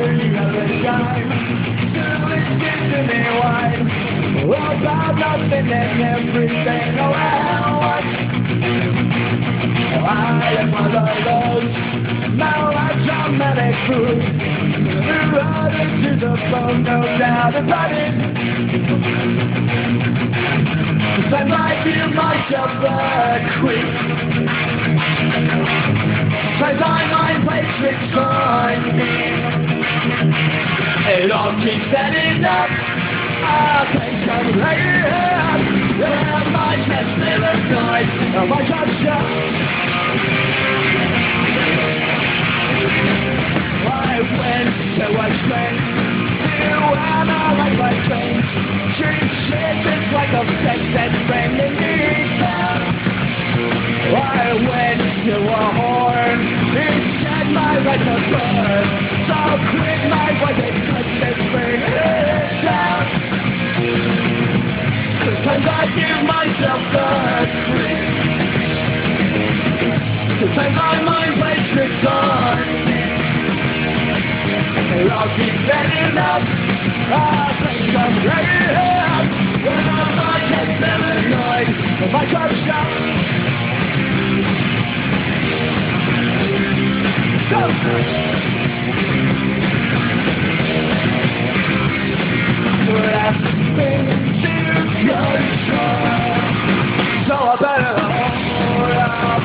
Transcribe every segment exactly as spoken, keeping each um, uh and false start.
story of a time. Still it seems to me why. About nothing and everything around once. I am one of those melodramatic fools who run into the bone, no doubt about it. Sometimes I feel myself a creep. Sometimes my mind plays tricks on me. It all keeps adding up. I think I'm right. Yeah, my chest never dies. Oh, my job shut. I went to a train to analyze my change. Treat shit just like a sex that's bringing me down. I went to a whore. He said my right to burn. So quit my voice and touch this bring it down. Sometimes I give myself the creep. Sometimes my mind plays tricks on me. It all keeps adding up. I think I'm ready. When my chest never annoyed, when my cup shut. Go! Grasping to control, so I better hold up.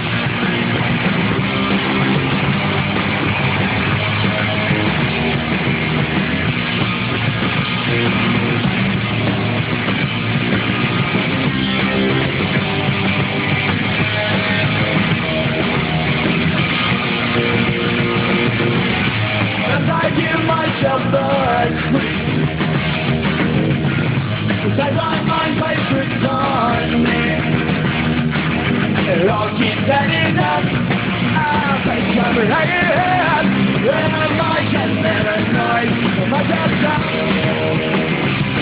As I give myself the creep. Sometimes my mind plays tricks on me. It all keeps adding up. I think I'm right. When my chest never noise, when my job shut.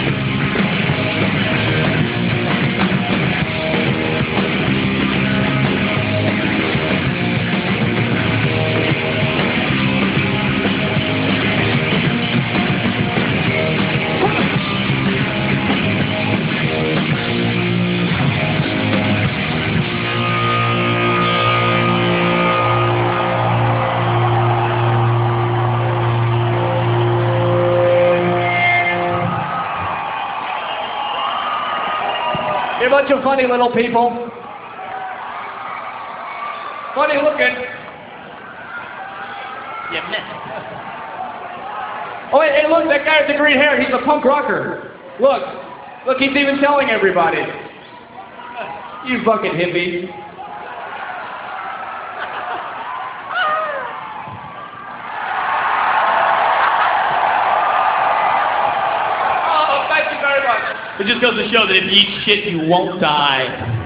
You're a bunch of funny little people. Funny looking. You missed. Oh, wait, hey, look, that guy with the green hair, he's a punk rocker. Look, look, he's even telling everybody. You fucking hippie. Oh, thank you very much. It just goes to show that if you eat shit, you won't die.